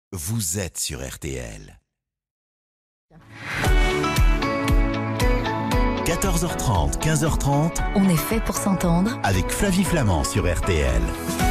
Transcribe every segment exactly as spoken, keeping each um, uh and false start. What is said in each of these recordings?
Vous êtes sur R T L. quatorze heures trente, quinze heures trente. On est fait pour s'entendre. Avec Flavie Flamand sur R T L.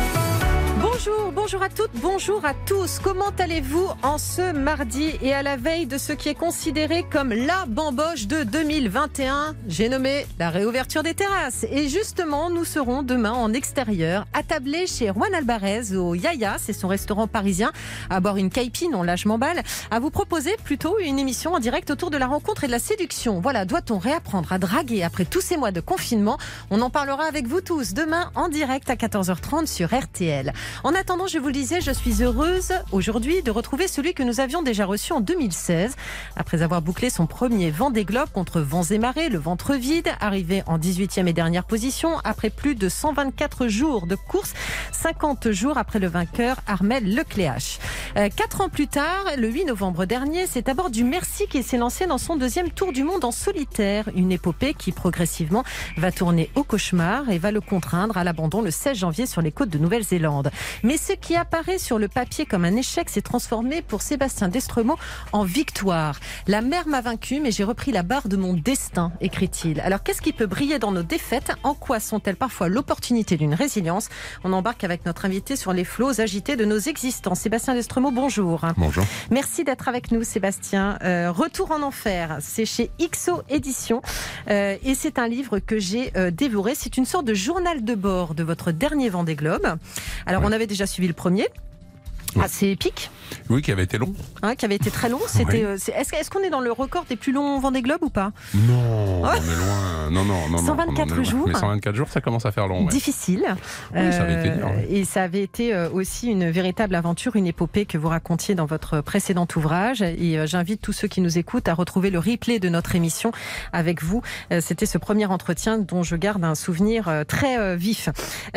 Bonjour, bonjour à toutes, bonjour à tous. Comment allez-vous en ce mardi et à la veille de ce qui est considéré comme la bamboche de deux mille vingt et un? J'ai nommé la réouverture des terrasses. Et justement, nous serons demain en extérieur, attablés chez Juan Alvarez au Yaya, c'est son restaurant parisien, à boire une caipine, on lâche mon bal, à vous proposer plutôt une émission en direct autour de la rencontre et de la séduction. Voilà, doit-on réapprendre à draguer après tous ces mois de confinement? On en parlera avec vous tous demain en direct à quatorze heures trente sur R T L. En attendant, je vous le disais, je suis heureuse aujourd'hui de retrouver celui que nous avions déjà reçu en deux mille seize. Après avoir bouclé son premier Vendée Globe contre vents et marées, le ventre vide, arrivé en dix-huitième et dernière position, après plus de cent vingt-quatre jours de course, cinquante jours après le vainqueur Armel Lecléache. Euh, quatre ans plus tard, le huit novembre dernier, c'est à bord du Merci qu'il s'est lancé dans son deuxième tour du monde en solitaire. Une épopée qui progressivement va tourner au cauchemar et va le contraindre à l'abandon le seize janvier sur les côtes de Nouvelle-Zélande. Mais ce qui apparaît sur le papier comme un échec s'est transformé pour Sébastien Destremaux en victoire. La mer m'a vaincu, mais j'ai repris la barre de mon destin, écrit-il. Alors qu'est-ce qui peut briller dans nos défaites? En quoi sont-elles parfois l'opportunité d'une résilience? On embarque avec notre invité sur les flots agités de nos existences. Sébastien Destremaux, bonjour. Bonjour. Merci d'être avec nous, Sébastien. Euh, Retour en enfer, c'est chez X O Éditions euh, et c'est un livre que j'ai euh, dévoré. C'est une sorte de journal de bord de votre dernier Vendée Globe. Alors ouais. On avait déjà suivi le premier, ouais. Assez épique. Oui, qui avait été long. Hein, qui avait été très long. C'était, oui. euh, c'est, est-ce, est-ce qu'on est dans le record des plus longs Vendée Globe ou pas? Non, on est loin. Non, non, non. cent vingt-quatre non, jours. Mais cent vingt-quatre jours, ça commence à faire long. Ouais. Difficile. Oui, ça avait été dur. Ouais. Et ça avait été aussi une véritable aventure, une épopée que vous racontiez dans votre précédent ouvrage. Et j'invite tous ceux qui nous écoutent à retrouver le replay de notre émission avec vous. C'était ce premier entretien dont je garde un souvenir très vif.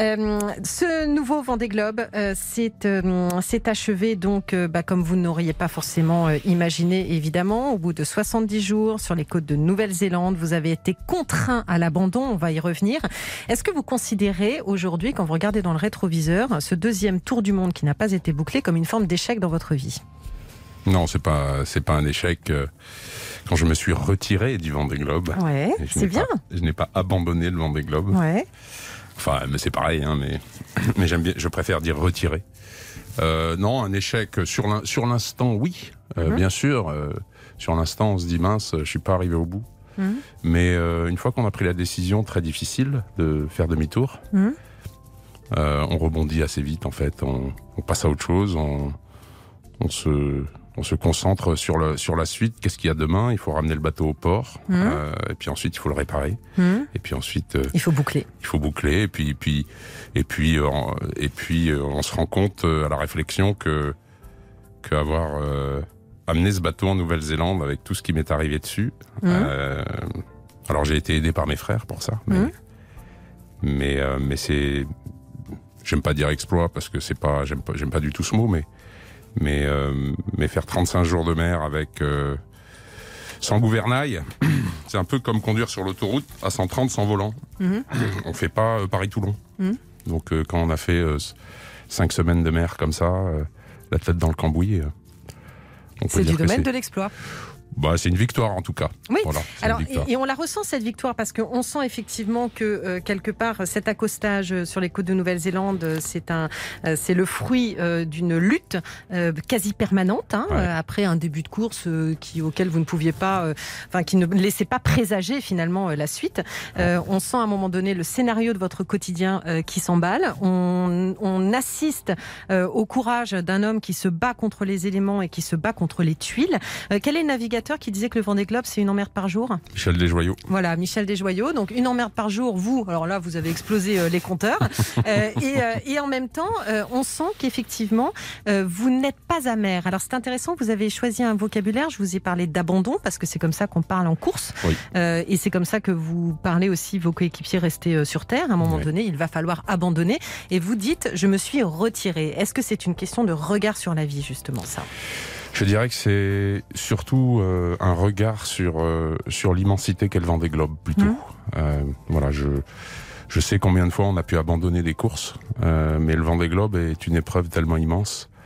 Ce nouveau Vendée Globe s'est, s'est achevé donc, bah, comme vous n'auriez pas forcément imaginé, évidemment. Au bout de soixante-dix jours sur les côtes de Nouvelle-Zélande, vous avez été contraint à l'abandon, on va y revenir. Est-ce que vous considérez aujourd'hui, quand vous regardez dans le rétroviseur, ce deuxième tour du monde qui n'a pas été bouclé comme une forme d'échec dans votre vie? Non, c'est pas, c'est pas un échec. Quand je me suis retiré du Vendée Globe, ouais, c'est bien. Pas, je n'ai pas abandonné le Vendée Globe. Ouais. Enfin, mais c'est pareil, hein, mais, mais j'aime bien, je préfère dire retiré. Euh, non, un échec sur, l'in, sur l'instant, oui, euh, mmh. bien sûr. Euh, sur l'instant, on se dit mince, je suis pas arrivé au bout. Mmh. Mais euh, une fois qu'on a pris la décision très difficile de faire demi-tour, mmh. euh, on rebondit assez vite en fait. On, on passe à autre chose. On, on se, on se concentre sur le, sur la suite. Qu'est-ce qu'il y a demain? Il faut ramener le bateau au port. Mmh. Euh, et puis ensuite, il faut le réparer. Mmh. Et puis ensuite, euh, il faut boucler. Il faut boucler. Et puis, et puis, et puis, euh, et puis, euh, on se rend compte euh, à la réflexion que qu'avoir euh, amené ce bateau en Nouvelle-Zélande avec tout ce qui m'est arrivé dessus. Mmh. Euh, alors j'ai été aidé par mes frères pour ça, mais mmh. mais, euh, mais c'est, j'aime pas dire exploit parce que c'est pas, j'aime pas, j'aime pas du tout ce mot, mais mais euh, mais faire trente-cinq jours de mer avec euh, sans gouvernail, c'est un peu comme conduire sur l'autoroute à cent trente sans volant. Mmh. On fait pas euh, Paris-Toulon. Mmh. Donc euh, quand on a fait euh, cinq semaines de mer comme ça, euh, la tête dans le cambouis, euh, on peut c'est dire du domaine c'est... de l'exploit. Bah, c'est une victoire en tout cas. Oui. Voilà, alors, et, et on la ressent cette victoire parce qu'on sent effectivement que euh, quelque part cet accostage sur les côtes de Nouvelle-Zélande, c'est un, euh, c'est le fruit euh, d'une lutte euh, quasi permanente. Hein, ouais. euh, après un début de course euh, qui auquel vous ne pouviez pas, euh, enfin qui ne laissait pas présager finalement euh, la suite. Euh, ouais. On sent à un moment donné le scénario de votre quotidien euh, qui s'emballe. On, on assiste euh, au courage d'un homme qui se bat contre les éléments et qui se bat contre les tuiles. Euh, quel est le navigateur qui disait que le Vendée Globe, c'est une emmerde par jour? Michel Desjoyaux. Voilà, Michel Desjoyaux. Donc, une emmerde par jour, vous, alors là, vous avez explosé euh, les compteurs. euh, et, euh, et en même temps, euh, on sent qu'effectivement, euh, vous n'êtes pas amer. Alors, c'est intéressant, vous avez choisi un vocabulaire, je vous ai parlé d'abandon, parce que c'est comme ça qu'on parle en course. Oui. Euh, et c'est comme ça que vous parlez aussi, vos coéquipiers restés euh, sur Terre. À un moment oui. donné, il va falloir abandonner. Et vous dites, je me suis retiré. Est-ce que c'est une question de regard sur la vie, justement, ça? Je dirais que c'est surtout euh, un regard sur euh, sur l'immensité qu'est le Vendée Globe plutôt. Mmh. Euh, voilà, je je sais combien de fois on a pu abandonner des courses, euh, mais le Vendée Globe est une épreuve tellement immense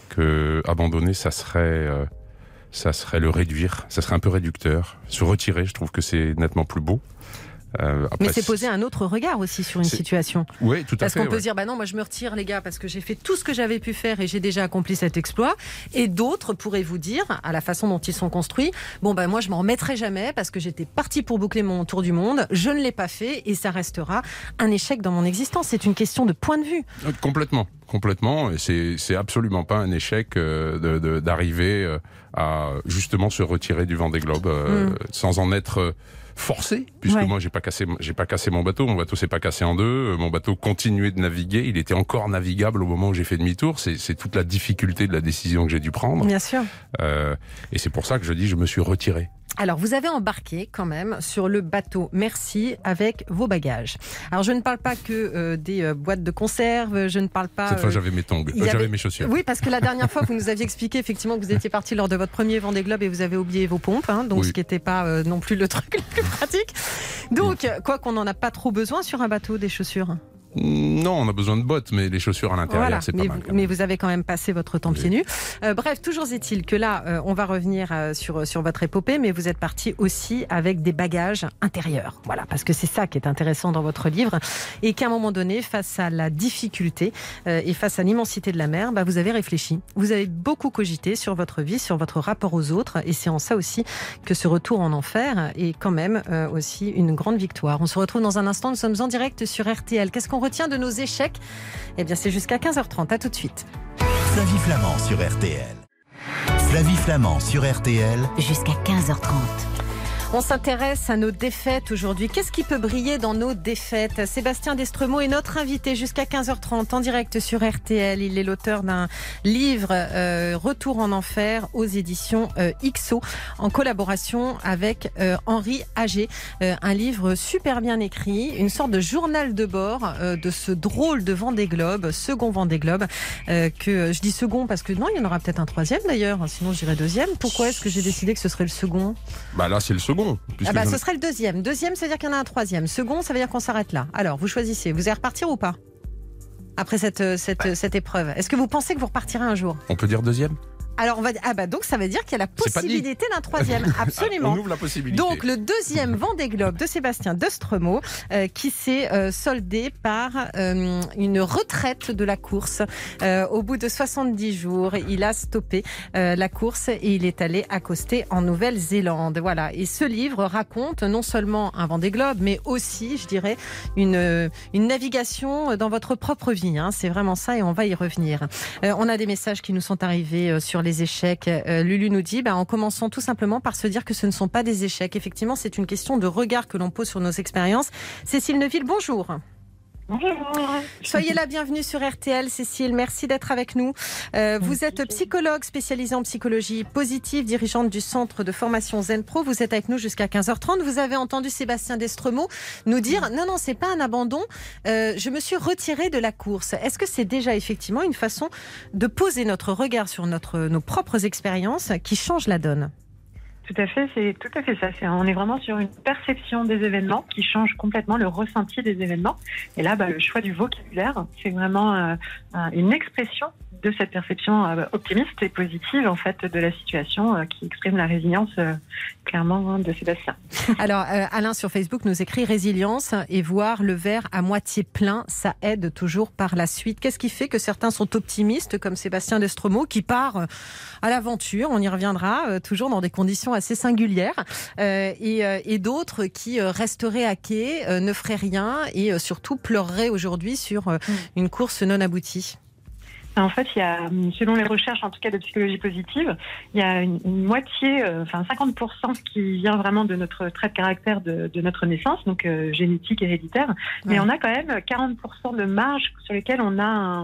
que abandonner, ça serait, euh, ça serait le réduire, ça serait un peu réducteur. Se retirer, je trouve que c'est nettement plus beau. Euh, après, mais c'est poser un autre regard aussi sur une c'est... situation. Oui, tout à parce fait. Parce qu'on peut ouais. se dire, bah non, moi je me retire les gars, parce que j'ai fait tout ce que j'avais pu faire et j'ai déjà accompli cet exploit. Et d'autres pourraient vous dire, à la façon dont ils sont construits, bon bah moi je m'en remettrai jamais parce que j'étais parti pour boucler mon tour du monde, je ne l'ai pas fait et ça restera un échec dans mon existence. C'est une question de point de vue. Euh, complètement, complètement. Et c'est, c'est absolument pas un échec euh, de, de, d'arriver euh, à justement se retirer du Vendée Globe euh, mm. sans en être... Euh, forcé, puisque ouais. moi j'ai pas cassé, j'ai pas cassé mon bateau, mon bateau s'est pas cassé en deux, mon bateau continuait de naviguer, il était encore navigable au moment où j'ai fait demi-tour. C'est, c'est toute la difficulté de la décision que j'ai dû prendre. Bien sûr. Euh, et c'est pour ça que je dis je me suis retiré. Alors, vous avez embarqué quand même sur le bateau Merci avec vos bagages. Alors, je ne parle pas que euh, des euh, boîtes de conserve, je ne parle pas... Cette fois, euh, j'avais mes tongs, euh, avait... j'avais mes chaussures. Oui, parce que la dernière fois, vous nous aviez expliqué effectivement que vous étiez parti lors de votre premier Vendée Globe et vous avez oublié vos pompes, hein, donc oui. ce qui n'était pas euh, non plus le truc le plus pratique. Donc, oui. quoi qu'on n'en a pas trop besoin sur un bateau, des chaussures. Non, on a besoin de bottes, mais les chaussures à l'intérieur, voilà, c'est pas mais mal. Vous, mais vous avez quand même passé votre temps oui. pieds nus. Euh, bref, toujours est-il que là, euh, on va revenir euh, sur, sur votre épopée, mais vous êtes parti aussi avec des bagages intérieurs. Voilà, parce que c'est ça qui est intéressant dans votre livre. Et qu'à un moment donné, face à la difficulté euh, et face à l'immensité de la mer, bah, vous avez réfléchi. Vous avez beaucoup cogité sur votre vie, sur votre rapport aux autres. Et c'est en ça aussi que ce retour en enfer est quand même euh, aussi une grande victoire. On se retrouve dans un instant. Nous sommes en direct sur R T L. Qu'est-ce qu'on retient de nos échecs? Eh bien, c'est jusqu'à quinze heures trente. À tout de suite. Flavie Flamand sur R T L. Flavie Flamand sur R T L. Jusqu'à quinze heures trente. On s'intéresse à nos défaites aujourd'hui. Qu'est-ce qui peut briller dans nos défaites? Sébastien Destremaux est notre invité jusqu'à quinze heures trente en direct sur R T L. Il est l'auteur d'un livre euh, Retour en enfer aux éditions euh, X O en collaboration avec euh, Henri Agé. Euh, un livre super bien écrit, une sorte de journal de bord euh, de ce drôle de Vendée Globe, second Vendée Globe. Euh, que je dis second parce que non, il y en aura peut-être un troisième d'ailleurs. Sinon, je dirais deuxième. Pourquoi est-ce que j'ai décidé que ce serait le second? Bah là, c'est le second. Ah bah, ce serait le deuxième. Deuxième, ça veut dire qu'il y en a un troisième. Second, ça veut dire qu'on s'arrête là. Alors, vous choisissez. Vous allez repartir ou pas après cette, cette, ouais. cette épreuve? Est-ce que vous pensez que vous repartirez un jour? On peut dire deuxième? Alors on va ah bah donc ça veut dire qu'il y a la possibilité d'un troisième, absolument. On ouvre la possibilité. Donc le deuxième Vendée Globe de Sébastien Destremaux euh, qui s'est euh, soldé par euh, une retraite de la course. Euh, au bout de soixante-dix jours, il a stoppé euh, la course et il est allé accoster en Nouvelle-Zélande. Voilà. Et ce livre raconte non seulement un Vendée Globe, mais aussi, je dirais, une une navigation dans votre propre vie. Hein. C'est vraiment ça et on va y revenir. Euh, on a des messages qui nous sont arrivés euh, sur les échecs. Euh, Lulu nous dit, bah, en commençant tout simplement par se dire que ce ne sont pas des échecs. Effectivement, c'est une question de regard que l'on pose sur nos expériences. Cécile Neuville, bonjour. Bonjour. Soyez la bienvenue sur R T L, Cécile. Merci d'être avec nous. Euh, vous êtes psychologue spécialisée en psychologie positive, dirigeante du centre de formation Zen Pro. Vous êtes avec nous jusqu'à quinze heures trente. Vous avez entendu Sébastien Destremaux nous dire non, non, c'est pas un abandon. Euh, je me suis retirée de la course. Est-ce que c'est déjà effectivement une façon de poser notre regard sur notre, nos propres expériences qui change la donne? Tout à fait, c'est tout à fait ça. C'est, on est vraiment sur une perception des événements qui change complètement le ressenti des événements. Et là, bah, le choix du vocabulaire, c'est vraiment euh, une expression de cette perception euh, optimiste et positive en fait de la situation euh, qui exprime la résilience euh, clairement hein, de Sébastien. Alors euh, Alain sur Facebook nous écrit résilience et voir le verre à moitié plein, ça aide toujours par la suite. Qu'est-ce qui fait que certains sont optimistes comme Sébastien Destremaux qui part euh, à l'aventure, on y reviendra, euh, toujours dans des conditions assez singulières euh, et, euh, et d'autres qui euh, resteraient à quai, euh, ne feraient rien et euh, surtout pleureraient aujourd'hui sur euh, mmh. une course non aboutie? En fait, il y a, selon les recherches, en tout cas de psychologie positive, il y a une, une moitié, euh, enfin cinquante pour cent qui vient vraiment de notre trait de caractère de, de notre naissance, donc euh, génétique, héréditaire. Ouais. Mais on a quand même quarante pour cent de marge sur lesquelles on a un,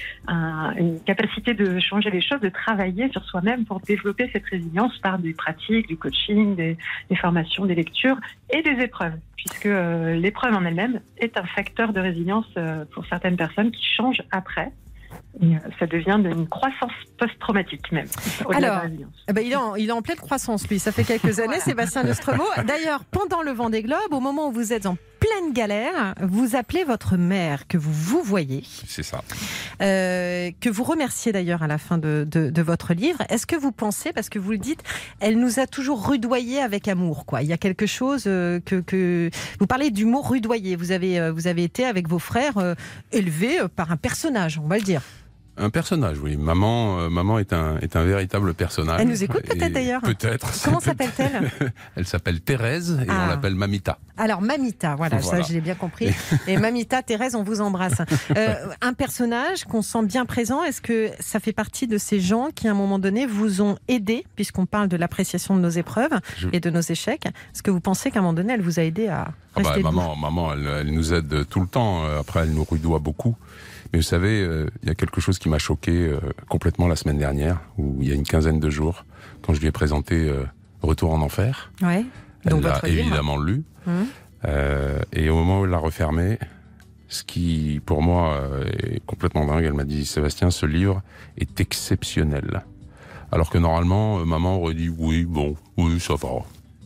un, une capacité de changer les choses, de travailler sur soi-même pour développer cette résilience par des pratiques, du coaching, des, des formations, des lectures et des épreuves. Puisque euh, l'épreuve en elle-même est un facteur de résilience euh, pour certaines personnes qui changent après. Et ça devient une croissance post-traumatique même. Alors, eh ben il, est en, il est en pleine croissance lui, ça fait quelques années, Sébastien Destremaux. D'ailleurs, pendant le Vendée Globe, au moment où vous êtes en pleine galère, vous appelez votre mère, que vous vous voyez. C'est ça. Euh, que vous remerciez d'ailleurs à la fin de, de, de votre livre. Est-ce que vous pensez, parce que vous le dites, elle nous a toujours rudoyés avec amour, quoi. Il y a quelque chose euh, que, que... Vous parlez du mot rudoyer. Vous avez, euh, vous avez été avec vos frères euh, élevés euh, par un personnage, on va le dire. Un personnage, oui. Maman, euh, maman est un est un véritable personnage. Elle nous écoute peut-être d'ailleurs. Peut-être. Comment s'appelle-t-elle ? Elle s'appelle Thérèse et ah. on l'appelle Mamita. Alors Mamita, voilà, voilà. Ça je l'ai bien compris. Et Mamita, Thérèse, on vous embrasse. Euh, un personnage qu'on sent bien présent. Est-ce que ça fait partie de ces gens qui, à un moment donné, vous ont aidé, puisqu'on parle de l'appréciation de nos épreuves je... et de nos échecs. Est-ce que vous pensez qu'à un moment donné, elle vous a aidé à rester ah bah, maman, maman, elle, elle nous aide tout le temps. Après, elle nous rudoie beaucoup. Mais vous savez, euh, il y a quelque chose qui m'a choqué euh, complètement la semaine dernière, où il y a une quinzaine de jours, quand je lui ai présenté euh, Retour en enfer. Ouais. Elle l'a évidemment lu. Mmh. Euh, et au moment où elle l'a refermé, ce qui, pour moi, euh, est complètement dingue, elle m'a dit « Sébastien, ce livre est exceptionnel. » Alors que normalement, euh, maman aurait dit « Oui, bon, oui, ça va. »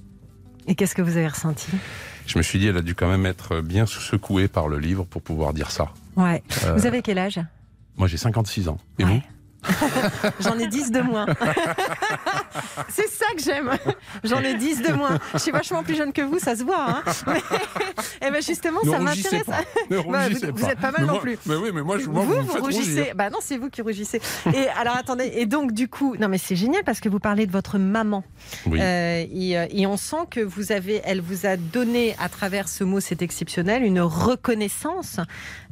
Et qu'est-ce que vous avez ressenti ? Je me suis dit, elle a dû quand même être bien secouée par le livre pour pouvoir dire ça. Ouais. Euh, vous avez quel âge ? Moi, j'ai cinquante-six ans. Et ouais. vous ? J'en ai dix de moins. C'est ça que j'aime. J'en ai dix de moins. Je suis vachement plus jeune que vous, ça se voit. Hein. Mais, et ben justement, ne ça m'intéresse. Pas. Ne bah, vous, pas. vous êtes pas mal mais non moi, plus. Mais oui, mais moi, je, moi vous, vous, vous faites rougissez. Rougir. Bah non, c'est vous qui rougissez. Et alors attendez. Et donc du coup, non mais c'est génial parce que vous parlez de votre maman. Oui. Euh, et, et on sent que vous avez, elle vous a donné à travers ce mot, c'est exceptionnel, une reconnaissance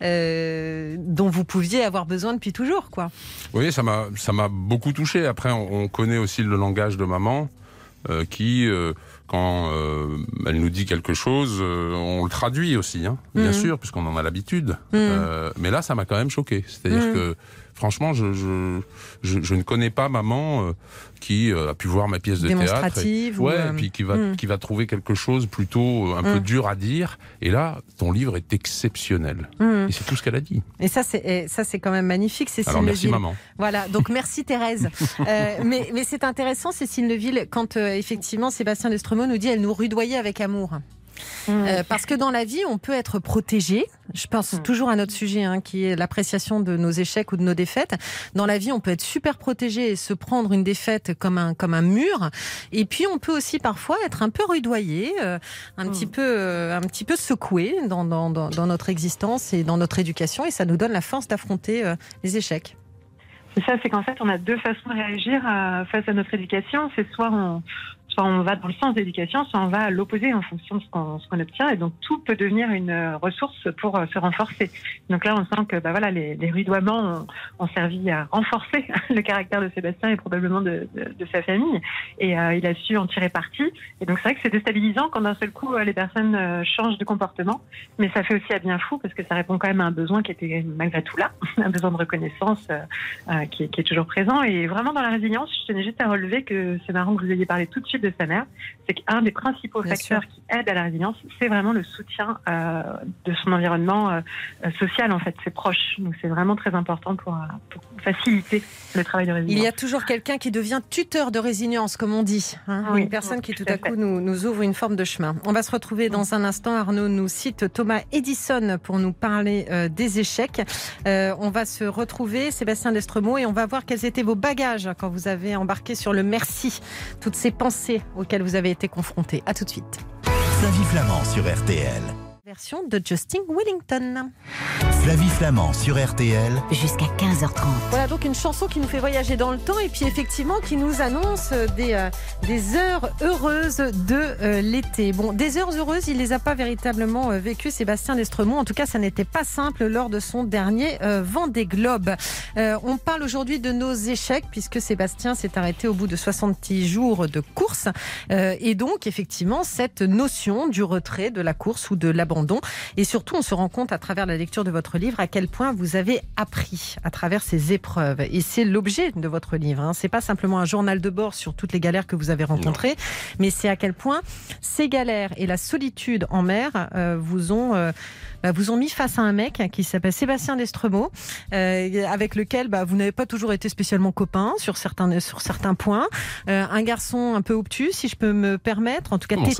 euh, dont vous pouviez avoir besoin depuis toujours, quoi. Oui, ça m'a, ça m'a beaucoup touché. Après, on, on connaît aussi le langage de maman, euh, qui, euh, quand euh, elle nous dit quelque chose, euh, on le traduit aussi, hein, bien mmh. sûr, puisqu'on en a l'habitude. Mmh. Euh, mais là, ça m'a quand même choqué. C'est-à-dire mmh. que, franchement, je, je, je, je ne connais pas maman euh, qui euh, a pu voir ma pièce de théâtre. Et, ou ouais, euh... et puis qui va, mmh. qui va trouver quelque chose plutôt un mmh. peu dur à dire. Et là, ton livre est exceptionnel. Mmh. Et c'est tout ce qu'elle a dit. Et ça, c'est, et ça, c'est quand même magnifique, Cécile Alors, merci Leville. Maman. Voilà, donc merci Thérèse. euh, mais, mais c'est intéressant, Cécile Leville, quand euh, effectivement Sébastien Destremaux nous dit « elle nous rudoyait avec amour ». Euh, parce que dans la vie, on peut être protégé. Je pense mmh. toujours à notre sujet, hein, qui est l'appréciation de nos échecs ou de nos défaites. Dans la vie, on peut être super protégé et se prendre une défaite comme un comme un mur. Et puis, on peut aussi parfois être un peu rudoyé, euh, un mmh. petit peu euh, un petit peu secoué dans, dans dans dans notre existence et dans notre éducation. Et ça nous donne la force d'affronter euh, les échecs. C'est ça, c'est qu'en fait, on a deux façons de réagir à, face à notre éducation. C'est soit on Soit on va dans le sens de l'éducation, soit on va à l'opposé en fonction de ce qu'on, ce qu'on obtient. Et donc, tout peut devenir une ressource pour euh, se renforcer. Donc là, on sent que bah, voilà, les, les rudoiements ont, ont servi à renforcer le caractère de Sébastien et probablement de, de, de sa famille. Et euh, il a su en tirer parti. Et donc, c'est vrai que c'est déstabilisant quand d'un seul coup, les personnes euh, changent de comportement. Mais ça fait aussi à bien fou parce que ça répond quand même à un besoin qui était malgré tout là, un besoin de reconnaissance euh, euh, qui, est, qui est toujours présent. Et vraiment, dans la résilience, je tenais juste à relever que c'est marrant que vous ayez parlé tout de suite de sa mère, c'est qu'un des principaux Bien facteurs sûr. qui aident à la résilience, c'est vraiment le soutien euh, de son environnement euh, social, en fait, ses proches. Donc c'est vraiment très important pour, pour faciliter le travail de résilience. Il y a toujours quelqu'un qui devient tuteur de résilience, comme on dit. Hein, oui, une personne qui tout à, à coup nous, nous ouvre une forme de chemin. On va se retrouver dans un instant. Arnaud nous cite Thomas Edison pour nous parler euh, des échecs. Euh, on va se retrouver, Sébastien Destremaux, et on va voir quels étaient vos bagages quand vous avez embarqué sur le merci. Toutes ces pensées auxquelles vous avez été confrontés. À tout de suite. Flavie Flamand sur R T L. Version de Justin Wellington. Flavie Flamand sur R T L. Jusqu'à quinze heures trente. Voilà donc une chanson qui nous fait voyager dans le temps et puis effectivement qui nous annonce des, euh, des heures heureuses de euh, l'été. Bon, des heures heureuses, il les a pas véritablement euh, vécues, Sébastien Destremaux. En tout cas, ça n'était pas simple lors de son dernier euh, Vendée Globe. Euh, on parle aujourd'hui de nos échecs puisque Sébastien s'est arrêté au bout de soixante-dix jours de course. Euh, et donc, effectivement, cette notion du retrait de la course ou de l'abandon. Et surtout, on se rend compte à travers la lecture de votre livre à quel point vous avez appris à travers ces épreuves. Et c'est l'objet de votre livre. Hein. C'est pas simplement un journal de bord sur toutes les galères que vous avez rencontrées, non. mais c'est à quel point ces galères et la solitude en mer euh, vous ont euh, bah, vous ont mis face à un mec qui s'appelle Sébastien Destremaux, euh, avec lequel bah, vous n'avez pas toujours été spécialement copain sur certains sur certains points. Euh, un garçon un peu obtus, si je peux me permettre, en tout cas Comment têtu. Ça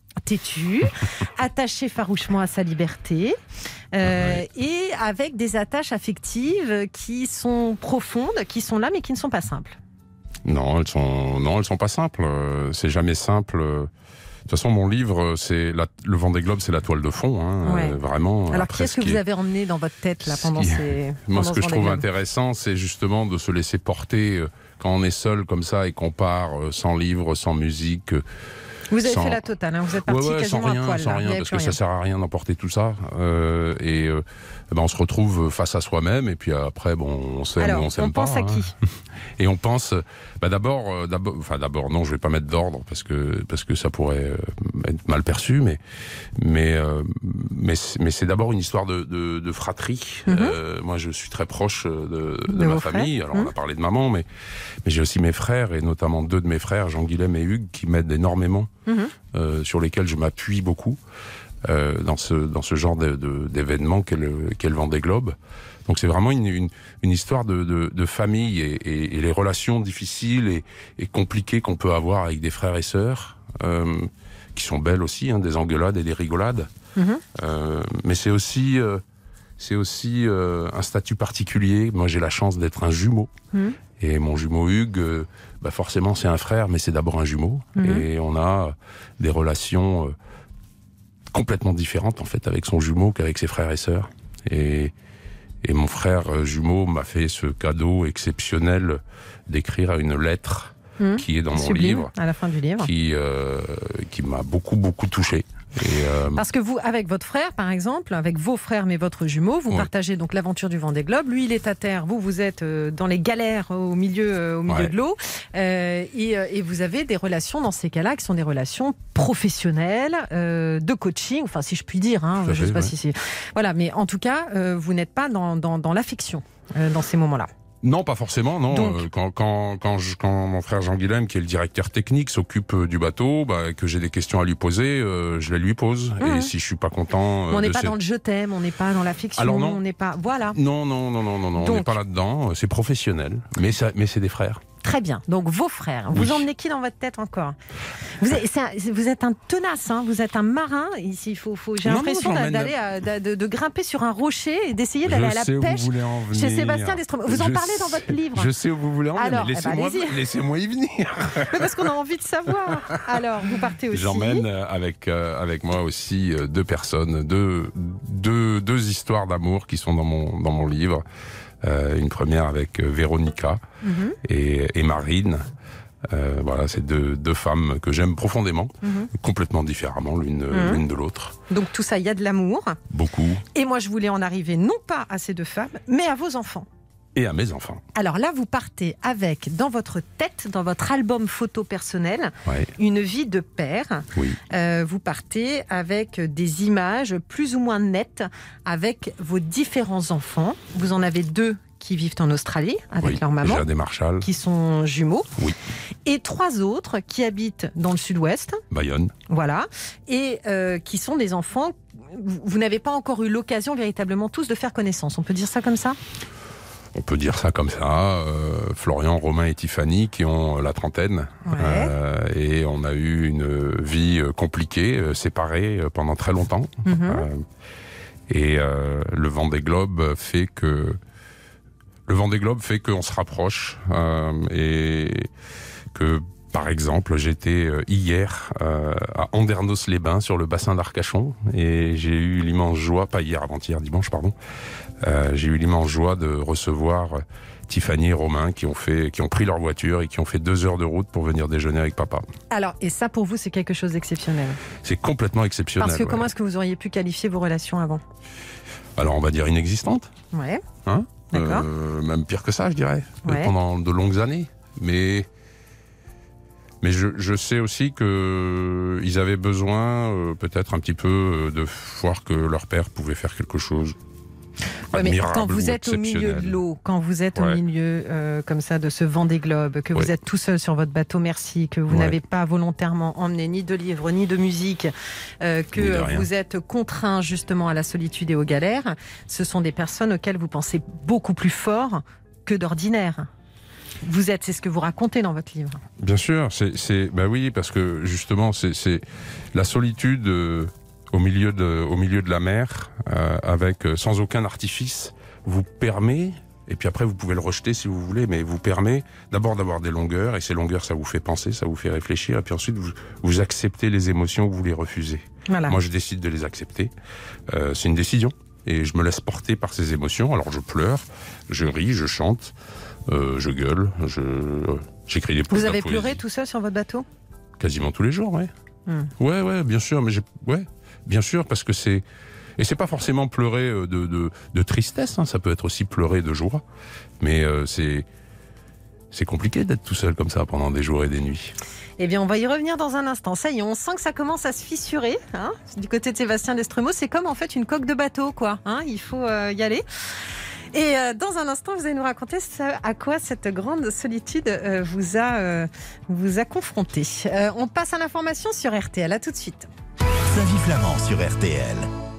têtu, attaché farouchement à sa liberté, euh, ouais. et avec des attaches affectives qui sont profondes, qui sont là, mais qui ne sont pas simples. Non, elles sont, non, elles sont pas simples. C'est jamais simple. De toute façon, mon livre, c'est la, le Vendée Globe, c'est la toile de fond, hein, ouais. euh, vraiment. Alors, qu'est-ce que vous avez emmené dans votre tête là pendant qui... ces Moi, pendant ce que ce je trouve Globe. intéressant, c'est justement de se laisser porter euh, quand on est seul comme ça et qu'on part euh, sans livre, sans musique. Euh, Vous avez sans... fait la totale, hein, vous êtes parti ouais, ouais, quasiment sans rien, à poil. Sans là. rien, parce que rien. ça sert à rien d'emporter tout ça. Euh, et euh, ben, on se retrouve face à soi-même, et puis après, bon, on s'aime Alors, ou on s'aime on pas. pense à qui hein. Et on pense, bah d'abord, euh, d'abord, enfin d'abord, non, je vais pas mettre d'ordre parce que parce que ça pourrait euh, être mal perçu, mais mais euh, mais mais c'est d'abord une histoire de de, de fratrie. Mm-hmm. Euh, moi, je suis très proche de, de, de ma famille. Frères. Alors, mm-hmm. on a parlé de maman, mais mais j'ai aussi mes frères et notamment deux de mes frères, Jean-Guilhem et Hugues, qui m'aident énormément, mm-hmm. euh, sur lesquels je m'appuie beaucoup euh, dans ce dans ce genre de, de, d'événements qu'est le qu'est le Vendée Globe. Donc c'est vraiment une, une, une histoire de, de, de famille et, et, et les relations difficiles et, et compliquées qu'on peut avoir avec des frères et sœurs, euh, qui sont belles aussi, hein, des engueulades et des rigolades. Mmh. Euh, mais c'est aussi, euh, c'est aussi euh, un statut particulier. Moi, j'ai la chance d'être un jumeau. Mmh. Et mon jumeau Hugues, euh, bah forcément, c'est un frère, mais c'est d'abord un jumeau. Mmh. Et on a des relations euh, complètement différentes, en fait, avec son jumeau qu'avec ses frères et sœurs. Et... Et mon frère jumeau m'a fait ce cadeau exceptionnel d'écrire une lettre mmh, qui est dans mon sublime, livre, à la fin du livre, qui euh, qui m'a beaucoup beaucoup touché. Et euh... Parce que vous, avec votre frère, par exemple, avec vos frères mais votre jumeau, vous oui. partagez donc l'aventure du Vendée Globe. Lui, il est à terre, vous, vous êtes dans les galères au milieu, au milieu ouais. de l'eau, euh, et, et vous avez des relations dans ces cas-là qui sont des relations professionnelles, euh, de coaching, enfin si je puis dire. Hein, je ne sais pas ouais. si c'est voilà, mais en tout cas, euh, vous n'êtes pas dans, dans, dans l'affection euh, dans ces moments-là. Non, pas forcément. Non. Donc, euh, quand quand quand, je, quand mon frère Jean-Guilhem, qui est le directeur technique, s'occupe euh, du bateau, bah, que j'ai des questions à lui poser, euh, je les lui pose. Mmh. Et si je suis pas content, euh, on n'est pas ces... dans le je t'aime, on n'est pas dans l'affection, Alors non. on n'est pas voilà. Non non non non non non, Donc, on n'est pas là-dedans. C'est professionnel, mais ça, mais c'est des frères. Très bien. Donc vos frères, vous oui. emmenez qui dans votre tête encore ? Vous êtes, c'est un, vous êtes un tenace, hein, vous êtes un marin. Ici, faut, faut, j'ai non, l'impression non, d'aller à, de, de grimper sur un rocher et d'essayer d'aller je à la pêche chez Sébastien Destromes. Vous en je parlez sais, dans votre livre. Je sais où vous voulez en venir, Alors, mais laissez-moi, eh ben, laissez-moi y venir. Parce qu'on a envie de savoir. Alors, vous partez aussi. J'emmène avec, euh, avec moi aussi euh, deux personnes, deux, deux, deux histoires d'amour qui sont dans mon, dans mon livre. Euh, une première avec euh, Véronica mmh. et, et Marine. Euh, voilà, c'est deux, deux femmes que j'aime profondément, mmh. complètement différemment l'une, mmh. l'une de l'autre. Donc tout ça, il y a de l'amour. Beaucoup. Et moi, je voulais en arriver non pas à ces deux femmes, mais à vos enfants. Et à mes enfants. Alors là, vous partez avec, dans votre tête, dans votre album photo personnel, ouais. une vie de père. Oui. Euh, vous partez avec des images plus ou moins nettes avec vos différents enfants. Vous en avez deux qui vivent en Australie avec oui, leur maman, Jade et Marshall, qui sont jumeaux. Oui. Et trois autres qui habitent dans le sud-ouest. Bayonne. Voilà. Et euh, qui sont des enfants. Vous, vous n'avez pas encore eu l'occasion véritablement tous de faire connaissance. On peut dire ça comme ça ? On peut dire ça comme ça. Euh, Florian, Romain et Tiffany qui ont la trentaine. Ouais. Euh, et on a eu une vie compliquée, euh, séparée euh, pendant très longtemps. Mm-hmm. Euh, et euh, le Vendée Globe fait que le Vendée Globe fait qu'on se rapproche euh, et que, par exemple, j'étais hier euh, à Andernos-les-Bains sur le bassin d'Arcachon et j'ai eu l'immense joie, pas hier, avant-hier, dimanche, pardon. Euh, j'ai eu l'immense joie de recevoir Tiffany et Romain qui ont fait, qui ont pris leur voiture et qui ont fait deux heures de route pour venir déjeuner avec papa. Alors, et ça pour vous, c'est quelque chose d'exceptionnel. C'est complètement exceptionnel. Parce que ouais. comment est-ce que vous auriez pu qualifier vos relations avant ? Alors, on va dire inexistantes. Ouais. Hein ? D'accord. Euh, même pire que ça, je dirais. Ouais. Pendant de longues années. Mais. Mais je, je sais aussi que ils avaient besoin, euh, peut-être un petit peu, de voir que leur père pouvait faire quelque chose. Ouais, mais quand vous êtes au milieu de l'eau, quand vous êtes ouais. au milieu euh, comme ça de ce Vendée Globe, que vous ouais. êtes tout seul sur votre bateau, merci, que vous ouais. n'avez pas volontairement emmené ni de livres ni de musique, euh, que vous êtes contraint justement à la solitude et aux galères, ce sont des personnes auxquelles vous pensez beaucoup plus fort que d'ordinaire. vous êtes. C'est ce que vous racontez dans votre livre. Bien sûr, c'est, c'est, bah oui, parce que justement, c'est, c'est la solitude euh, au milieu de, au milieu de la mer, euh, avec euh, sans aucun artifice, vous permet. Et puis après, vous pouvez le rejeter si vous voulez, mais vous permet d'abord d'avoir des longueurs, et ces longueurs, ça vous fait penser, ça vous fait réfléchir, et puis ensuite, vous, vous acceptez les émotions ou vous les refusez. Voilà. Moi, je décide de les accepter. Euh, c'est une décision, et je me laisse porter par ces émotions. Alors, je pleure, je ris, je chante, euh, je gueule, je, euh, j'écris des poèmes. Vous avez pleuré tout seul sur votre bateau ? Quasiment tous les jours, ouais. Hmm. Ouais, ouais, bien sûr, mais j'ai, ouais, bien sûr, parce que c'est. Et c'est pas forcément pleurer de, de, de tristesse, hein, ça peut être aussi pleurer de joie. Mais euh, c'est, c'est compliqué d'être tout seul comme ça pendant des jours et des nuits. Eh bien, on va y revenir dans un instant. Ça y est, on sent que ça commence à se fissurer. Hein, du côté de Sébastien Destremaux, c'est comme en fait une coque de bateau, quoi. Hein, il faut euh, y aller. Et euh, dans un instant, vous allez nous raconter ce, à quoi cette grande solitude euh, vous, a, euh, vous a confronté. Euh, on passe à l'information sur R T L. À tout de suite. Flavie Flamand sur R T L.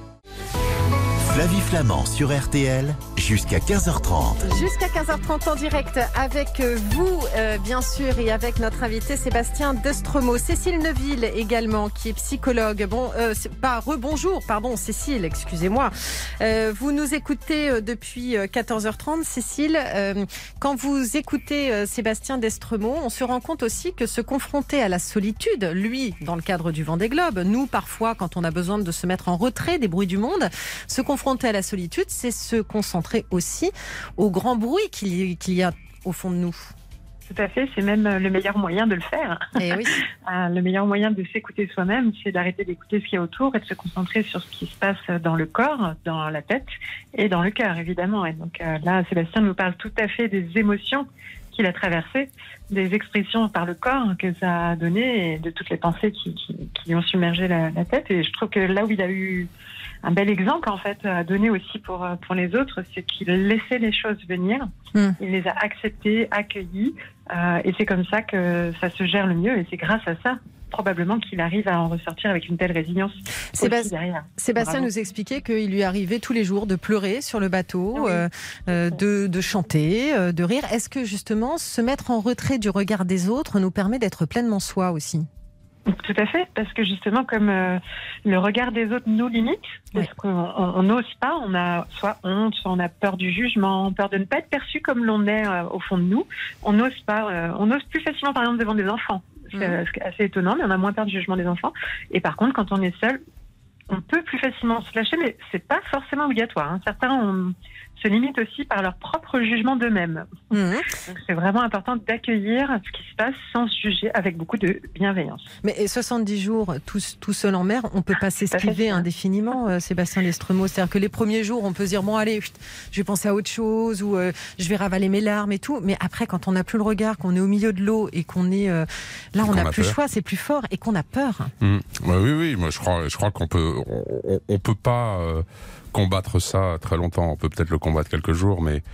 Flavie Flamand sur R T L, jusqu'à quinze heures trente. Jusqu'à quinze heures trente en direct avec vous, euh, bien sûr, et avec notre invité Sébastien Destremaux. Cécile Neuville également, qui est psychologue. Bon, euh, c'est pas rebonjour, pardon, Cécile, excusez-moi. Euh, vous nous écoutez depuis quatorze heures trente, Cécile. Euh, quand vous écoutez euh, Sébastien Destremaux, on se rend compte aussi que se confronter à la solitude, lui, dans le cadre du Vendée Globe, nous, parfois, quand on a besoin de se mettre en retrait des bruits du monde, se confronter à la solitude, c'est se concentrer aussi au grand bruit qu'il y, qu'il y a au fond de nous. Tout à fait, c'est même le meilleur moyen de le faire. Et oui. Le meilleur moyen de s'écouter soi-même, c'est d'arrêter d'écouter ce qu'il y a autour et de se concentrer sur ce qui se passe dans le corps, dans la tête et dans le cœur, évidemment. Et donc là, Sébastien nous parle tout à fait des émotions qu'il a traversées, des expressions par le corps que ça a donné et de toutes les pensées qui, qui, qui ont submergé la, la tête. Et je trouve que là où il a eu un bel exemple, en fait, à donner aussi pour, pour les autres, c'est qu'il laissait les choses venir. Mmh. Il les a acceptées, accueillies. Euh, et c'est comme ça que ça se gère le mieux. Et c'est grâce à ça, probablement, qu'il arrive à en ressortir avec une telle résilience. Sébastien, Sébastien nous expliquait qu'il lui arrivait tous les jours de pleurer sur le bateau, oui. euh, euh, de, de chanter, euh, de rire. Est-ce que, justement, se mettre en retrait du regard des autres nous permet d'être pleinement soi aussi ? Tout à fait, parce que justement, comme euh, le regard des autres nous limite, parce oui. qu'on n'ose pas, on a soit honte, soit on a peur du jugement, peur de ne pas être perçu comme l'on est euh, au fond de nous. On n'ose pas, euh, on ose plus facilement, par exemple, devant des enfants. C'est mmh. assez étonnant, mais on a moins peur du jugement des enfants. Et par contre, quand on est seul, on peut plus facilement se lâcher, mais c'est pas forcément obligatoire. Hein. Certains on, se limitent aussi par leur propre jugement d'eux-mêmes. Mmh. Donc c'est vraiment important d'accueillir ce qui se passe sans se juger, avec beaucoup de bienveillance. Mais soixante-dix jours tout, tout seul en mer, on peut pas s'esquiver indéfiniment, euh, Sébastien Destremaux. C'est-à-dire que les premiers jours, on peut se dire bon allez, je vais penser à autre chose ou euh, je vais ravaler mes larmes et tout. Mais après, quand on n'a plus le regard, qu'on est au milieu de l'eau et qu'on est euh, là, on n'a plus le choix, c'est plus fort et qu'on a peur. Mmh. Bah oui, oui. Moi, je crois, je crois qu'on peut, on, on peut pas. Euh... combattre ça très longtemps, on peut peut-être le combattre quelques jours, mais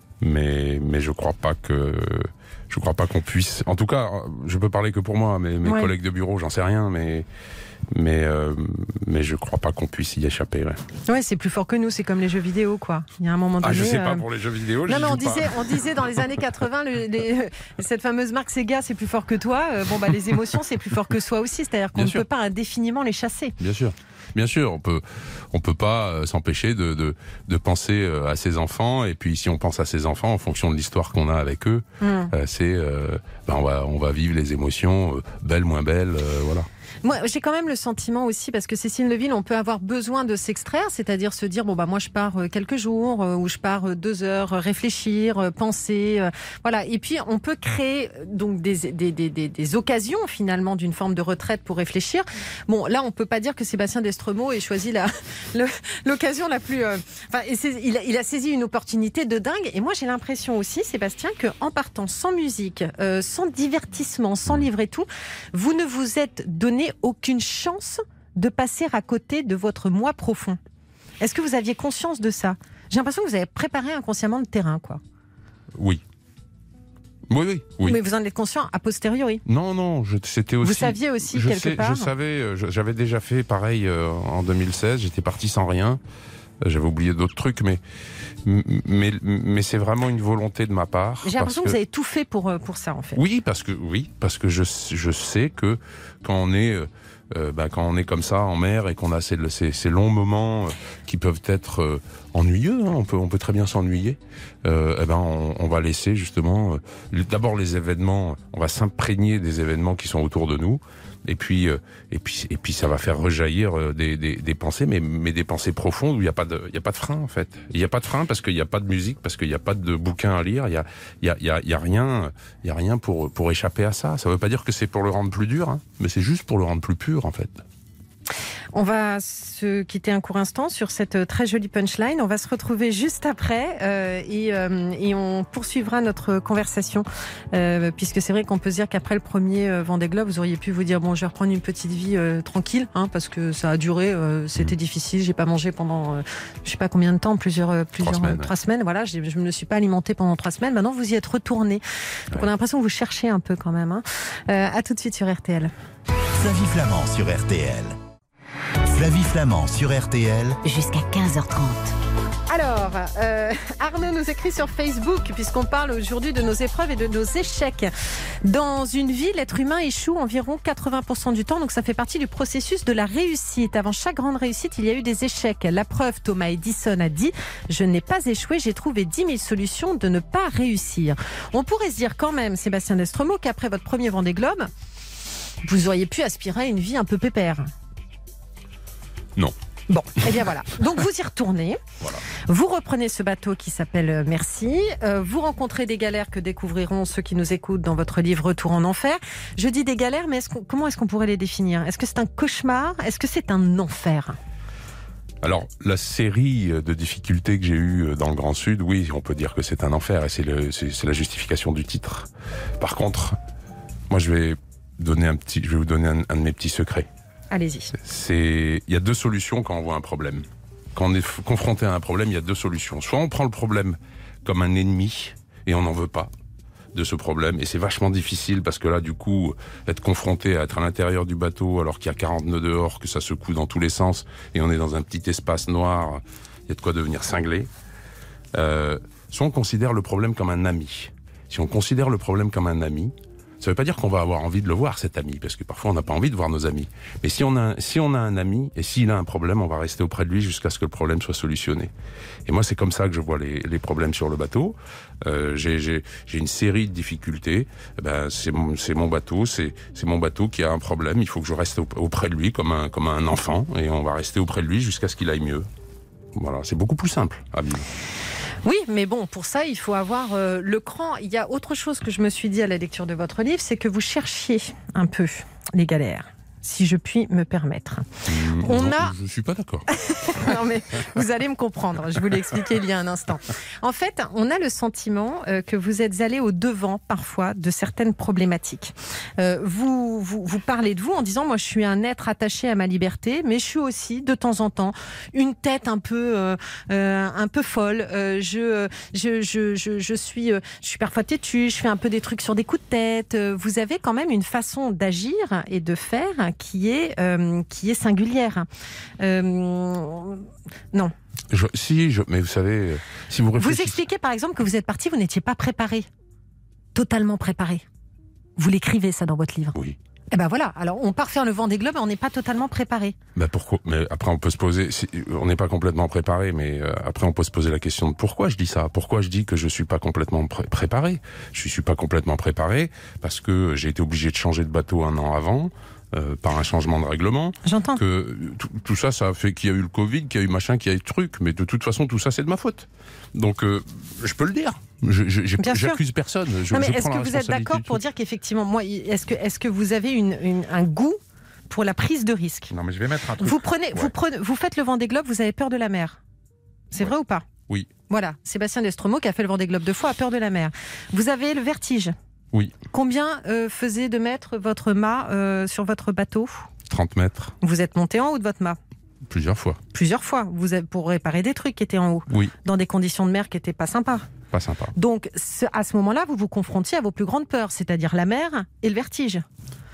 mais mais je crois pas que je crois pas qu'on puisse. En tout cas, je peux parler que pour moi, mais mes ouais. collègues de bureau, j'en sais rien, mais mais euh, mais je crois pas qu'on puisse y échapper. Ouais, ouais c'est plus fort que nous. C'est comme les jeux vidéo, quoi. Il y a un moment donné. Ah, je sais pas euh... pour les jeux vidéo. Non, mais on disait, on disait dans les années quatre-vingts, le, les, cette fameuse marque Sega, c'est plus fort que toi. Euh, bon bah les émotions, c'est plus fort que soi aussi. C'est-à-dire qu'on Bien ne sûr. peut pas indéfiniment les chasser. Bien sûr. Bien sûr, on peut, on peut pas euh, s'empêcher de, de, de penser euh, à ses enfants. Et puis, si on pense à ses enfants, en fonction de l'histoire qu'on a avec eux, mmh. euh, c'est, euh, ben on va, on va vivre les émotions, euh, belles, moins belles, euh, voilà. Moi, j'ai quand même le sentiment aussi, parce que Cécile Neuville, on peut avoir besoin de s'extraire, c'est-à-dire se dire bon bah moi je pars quelques jours, euh, ou je pars deux heures, réfléchir, euh, penser, euh, voilà. Et puis on peut créer donc des des des des, des occasions finalement d'une forme de retraite pour réfléchir. Bon, là on peut pas dire que Sébastien Destremaux ait choisi la le, l'occasion la plus. Euh, enfin, et c'est, il, a, il a saisi une opportunité de dingue. Et moi j'ai l'impression aussi, Sébastien, que en partant sans musique, euh, sans divertissement, sans livre et tout, vous ne vous êtes donné aucune chance de passer à côté de votre moi profond. Est-ce que vous aviez conscience de ça ? J'ai l'impression que vous avez préparé inconsciemment le terrain, quoi. Oui. Oui, oui, oui. Mais vous en êtes conscient a posteriori ? Non, non, je, c'était aussi... Vous saviez aussi, je quelque sais, part ? Je savais, je, j'avais déjà fait pareil euh, en deux mille seize, j'étais parti sans rien. J'avais oublié d'autres trucs, mais, mais, mais c'est vraiment une volonté de ma part. J'ai l'impression que... que vous avez tout fait pour, pour ça, en fait. Oui, parce que, oui, parce que je, je sais que quand on est... Euh, bah, quand on est comme ça en mer et qu'on a ces, ces, ces longs moments euh, qui peuvent être euh, ennuyeux, hein, on peut on peut très bien s'ennuyer. Euh, eh ben on, on va laisser justement euh, d'abord les événements, on va s'imprégner des événements qui sont autour de nous. Et puis, euh, et puis, et puis, ça va faire rejaillir euh, des, des, des pensées, mais, mais des pensées profondes où il n'y a pas de, il y a pas de frein en fait. Il n'y a pas de frein parce qu'il n'y a pas de musique, parce qu'il n'y a pas de bouquin à lire. Il y a, il y a, il y a, il y a rien, il y a rien pour pour échapper à ça. Ça ne veut pas dire que c'est pour le rendre plus dur, hein, mais c'est juste pour le rendre plus pur en fait. On va se quitter un court instant sur cette très jolie punchline. On va se retrouver juste après euh, et, euh, et on poursuivra notre conversation euh, puisque c'est vrai qu'on peut se dire qu'après le premier euh, Vendée Globe, vous auriez pu vous dire bon, je vais reprendre une petite vie euh, tranquille, hein, parce que ça a duré, euh, c'était mmh. difficile. J'ai pas mangé pendant, euh, je sais pas combien de temps, plusieurs, euh, plusieurs trois semaines. Euh, trois semaines. Voilà, je, je me suis pas alimentée pendant trois semaines. Maintenant, vous y êtes retourné. Donc ouais. On a l'impression que vous cherchez un peu quand même. Hein. Euh, à tout de suite sur R T L. Flavie Flament sur R T L. Flavie Flament sur R T L. Jusqu'à quinze heures trente. Alors, euh, Arnaud nous écrit sur Facebook, puisqu'on parle aujourd'hui de nos épreuves et de nos échecs. Dans une vie, l'être humain échoue environ quatre-vingts pour cent du temps, donc ça fait partie du processus de la réussite. Avant chaque grande réussite, il y a eu des échecs. La preuve, Thomas Edison a dit « Je n'ai pas échoué, j'ai trouvé dix mille solutions de ne pas réussir ». On pourrait se dire quand même, Sébastien Destremaux, qu'après votre premier Vendée Globe, vous auriez pu aspirer à une vie un peu pépère. Non. Bon, et eh bien voilà. Donc vous y retournez. Voilà. Vous reprenez ce bateau qui s'appelle Merci. Euh, vous rencontrez des galères que découvriront ceux qui nous écoutent dans votre livre Retour en enfer. Je dis des galères, mais est-ce qu'on, comment est-ce qu'on pourrait les définir ? Est-ce que c'est un cauchemar ? Est-ce que c'est un enfer ? Alors, la série de difficultés que j'ai eues dans le Grand Sud, oui, on peut dire que c'est un enfer, et c'est, le, c'est, c'est la justification du titre. Par contre, moi je vais, donner un petit, je vais vous donner un, un de mes petits secrets. Allez-y. C'est, il y a deux solutions quand on voit un problème. Quand on est confronté à un problème, il y a deux solutions. Soit on prend le problème comme un ennemi et on n'en veut pas de ce problème. Et c'est vachement difficile parce que là, du coup, être confronté à être à l'intérieur du bateau alors qu'il y a quarante nœuds dehors, que ça secoue dans tous les sens et on est dans un petit espace noir, il y a de quoi devenir cinglé. Euh, soit on considère le problème comme un ami. Si on considère le problème comme un ami, ça ne veut pas dire qu'on va avoir envie de le voir, cet ami, parce que parfois on n'a pas envie de voir nos amis. Mais si on a, si on a un ami, et s'il a un problème, on va rester auprès de lui jusqu'à ce que le problème soit solutionné. Et moi, c'est comme ça que je vois les, les problèmes sur le bateau. Euh, j'ai, j'ai, j'ai une série de difficultés. Eh ben, c'est mon, c'est mon bateau, c'est, c'est mon bateau qui a un problème. Il faut que je reste auprès de lui comme un, comme un enfant, et on va rester auprès de lui jusqu'à ce qu'il aille mieux. Voilà, c'est beaucoup plus simple à vivre. Oui, mais bon, pour ça, il faut avoir euh, le cran. Il y a autre chose que je me suis dit à la lecture de votre livre, c'est que vous cherchiez un peu les galères, si je puis me permettre. Mmh, On non, a... Je ne suis pas d'accord. Non, mais vous allez me comprendre, je vous l'ai expliqué il y a un instant. En fait, on a le sentiment euh, que vous êtes allé au devant, parfois, de certaines problématiques. Euh, vous, vous, vous parlez de vous en disant, moi, je suis un être attaché à ma liberté, mais je suis aussi, de temps en temps, une tête un peu, euh, euh, un peu folle. Euh, je, je, je, je, je, suis, euh, je suis parfois têtue, je fais un peu des trucs sur des coups de tête. Euh, vous avez quand même une façon d'agir et de faire qui est, euh, qui est singulière. Euh, non. Je, si, je, mais vous savez, si vous réfléchissez... Vous expliquez par exemple que vous êtes parti, vous n'étiez pas préparé. Totalement préparé. Vous l'écrivez ça dans votre livre. Oui. Eh ben voilà, alors on part faire le Vendée Globe et on n'est pas totalement préparé. Ben pourquoi ? Mais après on peut se poser, si, on n'est pas complètement préparé, mais euh, après on peut se poser la question de pourquoi je dis ça ? Pourquoi je dis que je suis pas complètement pré- préparé ? Je suis pas complètement préparé parce que j'ai été obligé de changer de bateau un an avant. Euh, par un changement de règlement. J'entends. Que tout, tout ça, ça a fait qu'il y a eu le Covid, qu'il y a eu machin, qu'il y a eu truc. Mais de toute façon, tout ça, c'est de ma faute. Donc, euh, je peux le dire. Je, je, j'accuse personne. Je, non, mais je est-ce que vous êtes d'accord pour dire qu'effectivement, moi, est-ce que, est-ce que vous avez une, une, un goût pour la prise de risque ? Non, mais je vais mettre un truc. Vous prenez, ouais. vous prenez, vous faites le Vendée Globe, vous avez peur de la mer. C'est ouais. vrai ou pas ? Oui. Voilà, Sébastien Destremaux qui a fait le Vendée Globe deux fois a peur de la mer. Vous avez le vertige. Oui. Combien euh, faisait de mètres votre mât euh, sur votre bateau ? trente mètres. Vous êtes monté en haut de votre mât ? Plusieurs fois. Plusieurs fois. Vous avez, pour réparer des trucs qui étaient en haut. Oui. Dans des conditions de mer qui n'étaient pas sympas. Pas sympa. Donc, ce, à ce moment-là, vous vous confrontiez à vos plus grandes peurs, c'est-à-dire la mer et le vertige.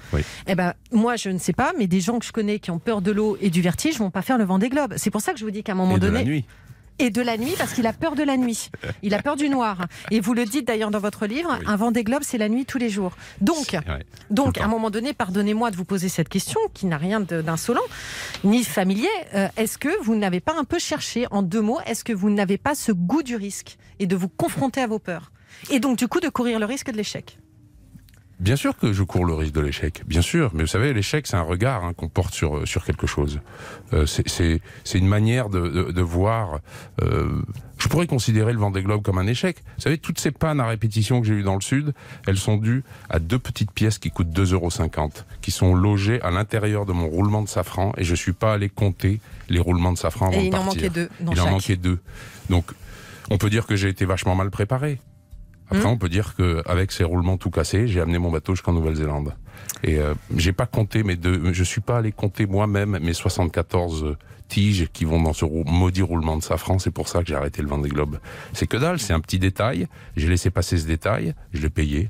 Oui. Eh ben, moi, je ne sais pas, mais des gens que je connais qui ont peur de l'eau et du vertige vont pas faire le Vendée Globe. C'est pour ça que je vous dis qu'à un moment Et de donné... la nuit. Et de la nuit, parce qu'il a peur de la nuit. Il a peur du noir. Et vous le dites d'ailleurs dans votre livre, Oui. un Vendée Globe, c'est la nuit tous les jours. Donc, Ouais, donc tout le à un temps. moment donné, pardonnez-moi de vous poser cette question, qui n'a rien de- d'insolent, ni familier. Euh, est-ce que vous n'avez pas un peu cherché, en deux mots, est-ce que vous n'avez pas ce goût du risque et de vous confronter à vos peurs? Et donc, du coup, de courir le risque de l'échec? Bien sûr que je cours le risque de l'échec, bien sûr. Mais vous savez, l'échec, c'est un regard hein, qu'on porte sur sur quelque chose. Euh, c'est c'est c'est une manière de de, de voir. Euh, je pourrais considérer le Vendée Globe comme un échec. Vous savez, toutes ces pannes à répétition que j'ai eues dans le Sud, elles sont dues à deux petites pièces qui coûtent deux euros cinquante, qui sont logées à l'intérieur de mon roulement de safran, et je suis pas allé compter les roulements de safran avant Et de il en partir. manquait deux dans Il en chaque. manquait deux. Donc, on peut dire que j'ai été vachement mal préparé. Après, Mmh. on peut dire qu'avec ces roulements tout cassés, j'ai amené mon bateau jusqu'en Nouvelle-Zélande. Et euh, j'ai pas compté mes deux, je suis pas allé compter moi-même mes soixante-quatorze tiges qui vont dans ce rou- maudit roulement de safran. C'est pour ça que j'ai arrêté le Vendée Globe. C'est que dalle, c'est un petit détail. J'ai laissé passer ce détail, je l'ai payé.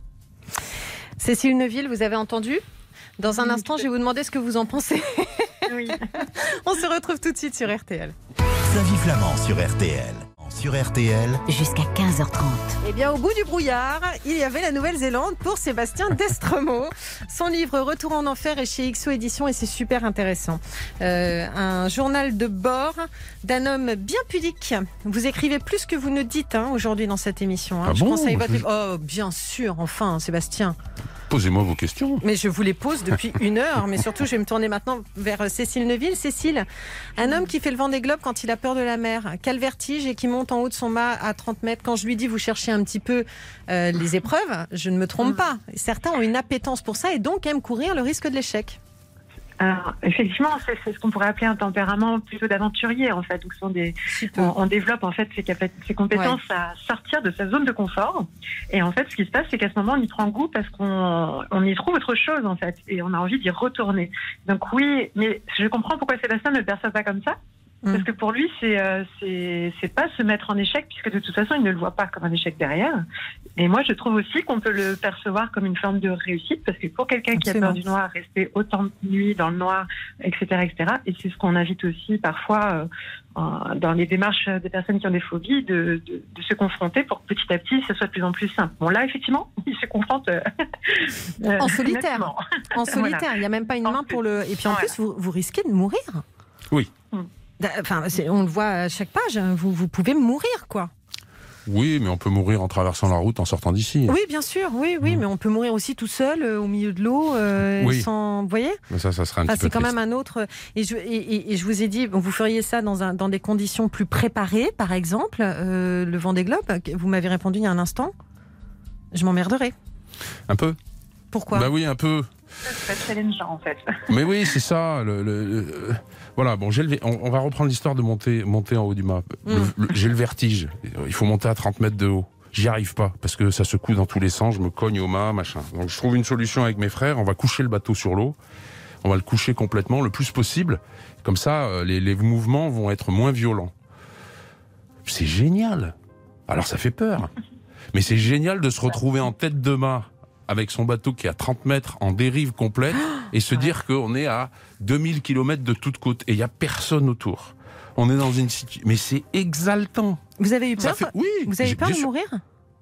Cécile Neuville, vous avez entendu? Dans un Oui, instant, tout à je vais vous demander ce que vous en pensez. Oui. On se retrouve tout de suite sur R T L. Flavie Flamand sur R T L. Sur R T L, Jusqu'à quinze heures trente. Eh bien, au bout du brouillard, il y avait la Nouvelle-Zélande pour Sébastien Destremaux. Son livre Retour en enfer est chez X O Éditions et c'est super intéressant. Euh, un journal de bord d'un homme bien pudique. Vous écrivez plus que vous ne dites hein, aujourd'hui dans cette émission. Hein. Ah je bon conseille votre Je- livre. Oh, bien sûr, enfin, Sébastien. Posez-moi vos questions. Mais je vous les pose depuis une heure. Mais surtout, je vais me tourner maintenant vers Cécile Neuville. Cécile, un homme qui fait le Vendée Globe quand il a peur de la mer, quel vertige et qui monte en haut de son mât à trente mètres. Quand je lui dis, vous cherchez un petit peu euh, les épreuves, je ne me trompe pas. Certains ont une appétence pour ça et donc aiment courir le risque de l'échec. Alors, effectivement, c'est c'est ce qu'on pourrait appeler un tempérament plutôt d'aventurier, en fait. Donc, ce sont des, on, on développe en fait ses, capa- ses compétences à sortir de sa zone de confort. Et en fait, ce qui se passe, c'est qu'à ce moment, on y prend goût parce qu'on on y trouve autre chose, en fait, et on a envie d'y retourner. Donc oui, mais je comprends pourquoi Sébastien ne le perçoit pas comme ça. Parce que pour lui, c'est euh, c'est c'est pas se mettre en échec, puisque de toute façon, il ne le voit pas comme un échec derrière. Et moi, je trouve aussi qu'on peut le percevoir comme une forme de réussite, parce que pour quelqu'un qui a peur du noir, rester autant de nuit dans le noir, et cetera, et cetera. Et c'est ce qu'on invite aussi parfois euh, dans les démarches des personnes qui ont des phobies, de, de, de se confronter pour que petit à petit, ça soit de plus en plus simple. Bon, là, effectivement, il se confronte euh, En solitaire. nettement. En solitaire, Voilà. il n'y a même pas une En main plus. pour le. Et puis en Voilà. plus, vous, vous risquez de mourir. Oui. Enfin, c'est- on le voit à chaque page. Vous, vous pouvez mourir, quoi. Oui, mais on peut mourir en traversant la route en sortant d'ici. Oui, bien sûr, oui, oui, Mm. mais on peut mourir aussi tout seul euh, au milieu de l'eau, euh, Oui. sans, vous voyez. Mais ça, ça serait un Enfin, petit peu c'est quand triste. même un autre. Et je, et, et- et je vous ai dit, vous feriez ça dans, un, dans des conditions plus préparées, par exemple, euh, le Vendée Globe. Vous m'avez répondu il y a un instant. Je m'emmerderais. Un peu. Pourquoi? Bah oui, un peu. C'est très challengeant, en fait. Mais oui, c'est ça. Le, le- le- voilà, bon, j'ai le- on, on va reprendre l'histoire de monter, monter en haut du mât. Le- Mm. le- j'ai le vertige. Il faut monter à trente mètres de haut. J'y arrive pas parce que ça secoue dans tous les sens. Je me cogne au mât, machin. Donc je trouve une solution avec mes frères. On va coucher le bateau sur l'eau. On va le coucher complètement, le plus possible. Comme ça, euh, les, les mouvements vont être moins violents. C'est génial. Alors ça fait peur. Mais c'est génial de se retrouver en tête de mât avec son bateau qui est à trente mètres en dérive complète et se dire qu'on est à deux mille kilomètres de toute côte et il n'y a personne autour. On est dans une situation... Mais c'est exaltant. Vous avez eu Ça peur fait- Oui. Vous avez j'ai- eu peur bien de sûr. mourir?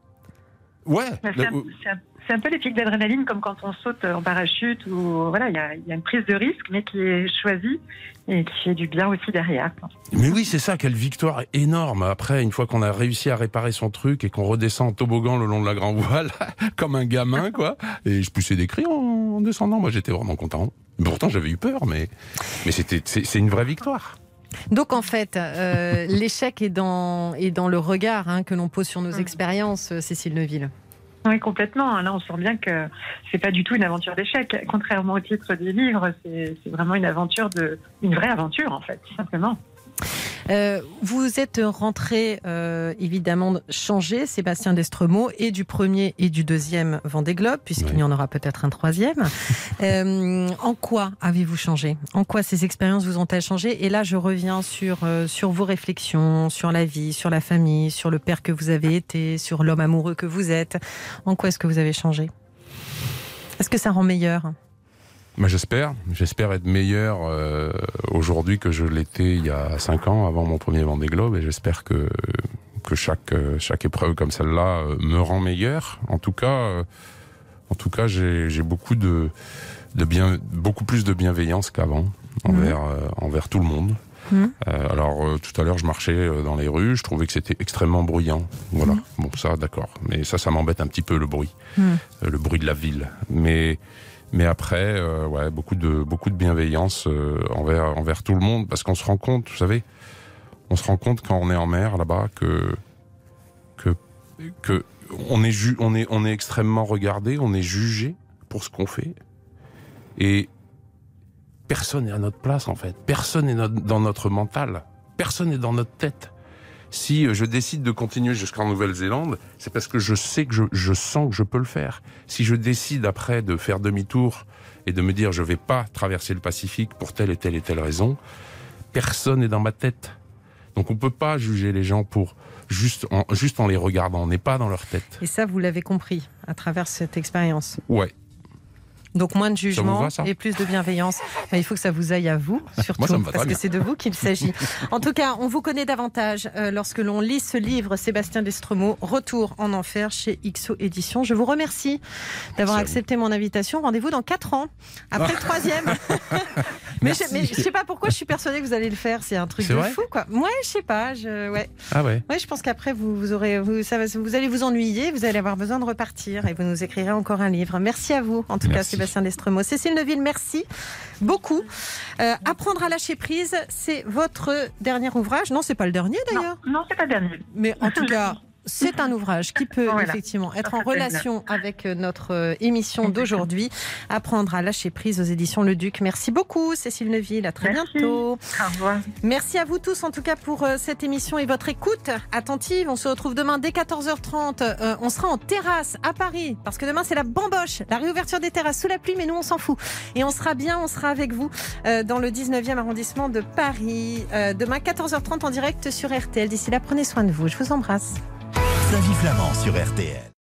Ouais. Bah, C'est un, Le- c'est un- c'est un peu les pics d'adrénaline, comme quand on saute en parachute, ou voilà, il y a, il y a une prise de risque, mais qui est choisie et qui fait du bien aussi derrière. Mais oui, c'est ça, quelle victoire énorme. Après, une fois qu'on a réussi à réparer son truc et qu'on redescend en toboggan le long de la grand voile, comme un gamin, quoi. Et je poussais des cris en, en descendant. Moi, j'étais vraiment content. Pourtant, j'avais eu peur, mais, mais c'était, c'est, c'est une vraie victoire. Donc en fait, euh, l'échec est dans, est dans le regard hein, que l'on pose sur nos Mm. expériences, euh, Cécile Neuville. Oui, complètement. Là, on sent bien que c'est pas du tout une aventure d'échec. Contrairement au titre du livre, c'est c'est vraiment une aventure de, une vraie aventure, en fait, tout simplement. Euh, vous êtes rentré euh, évidemment changé, Sébastien Destremaux, et du premier et du deuxième Vendée Globe, puisqu'il Oui. y en aura peut-être un troisième. Euh, en quoi avez-vous changé? En quoi ces expériences vous ont-elles changé? Et là, je reviens sur, euh, sur vos réflexions, sur la vie, sur la famille, sur le père que vous avez été, sur l'homme amoureux que vous êtes. En quoi est-ce que vous avez changé? Est-ce que ça rend meilleur? Bah, j'espère, j'espère être meilleur euh, aujourd'hui que je l'étais il y a cinq ans, avant mon premier Vendée Globe, et j'espère que que chaque chaque épreuve comme celle-là euh, me rend meilleur. En tout cas, euh, en tout cas, j'ai j'ai beaucoup de de bien beaucoup plus de bienveillance qu'avant envers mmh. euh, envers tout le monde. Mmh. Euh, alors euh, tout à l'heure, je marchais euh, dans les rues, je trouvais que c'était extrêmement bruyant. Voilà, mmh. bon ça, d'accord, mais ça, ça m'embête un petit peu le bruit, mmh. euh, le bruit de la ville, mais Mais après, euh, ouais, beaucoup de beaucoup de bienveillance euh, envers envers tout le monde, parce qu'on se rend compte, vous savez, on se rend compte quand on est en mer là-bas que que que on est ju- on est on est extrêmement regardé, on est jugé pour ce qu'on fait, et personne n'est à notre place en fait, personne n'est no- dans notre mental, personne n'est dans notre tête. Si je décide de continuer jusqu'en Nouvelle-Zélande, c'est parce que je sais que je, je sens que je peux le faire. Si je décide après de faire demi-tour et de me dire je vais pas traverser le Pacifique pour telle et telle et telle raison, personne n'est dans ma tête. Donc on peut pas juger les gens pour juste en, juste en les regardant. On n'est pas dans leur tête. Et ça, vous l'avez compris à travers cette expérience. Ouais. Donc moins de jugement va, ça et plus de bienveillance. Mais il faut que ça vous aille à vous, surtout, Moi, ça me va parce très que bien. c'est de vous qu'il s'agit. En tout cas, on vous connaît davantage euh, lorsque l'on lit ce livre, Sébastien Destremaux, Retour en enfer chez X O Éditions. Je vous remercie d'avoir Merci accepté mon invitation. Rendez-vous dans quatre ans, après le troisième. mais, je, mais je sais pas pourquoi je suis persuadée que vous allez le faire. C'est un truc C'est de vrai fou, quoi. Ouais, je sais pas. Je, ouais. Ah ouais. Ouais, je pense qu'après vous, vous aurez, vous, ça, va- vous allez vous ennuyer, vous allez avoir besoin de repartir et vous nous écrirez encore un livre. Merci à vous, en tout Merci. cas, Sébastien Destremaux. Cécile Neuville, merci beaucoup. Euh, Apprendre à lâcher prise, c'est votre dernier ouvrage. Non, c'est pas le dernier d'ailleurs. Non, non, c'est pas le dernier. Mais en tout cas, c'est un ouvrage qui peut Voilà. effectivement être Ça en fait plaisir. relation avec notre euh, émission d'aujourd'hui. Apprendre à lâcher prise aux éditions Le Duc. Merci beaucoup, Cécile Neuville. À très Merci. bientôt. Au revoir. Merci à vous tous en tout cas pour euh, cette émission et votre écoute attentive. On se retrouve demain dès quatorze heures trente. Euh, on sera en terrasse à Paris parce que demain c'est la bamboche, la réouverture des terrasses sous la pluie, mais nous on s'en fout. Et on sera bien, on sera avec vous euh, dans le dix-neuvième arrondissement de Paris. Euh, demain quatorze heures trente en direct sur R T L. D'ici là, prenez soin de vous. Je vous embrasse. Flavie Flamand sur R T L.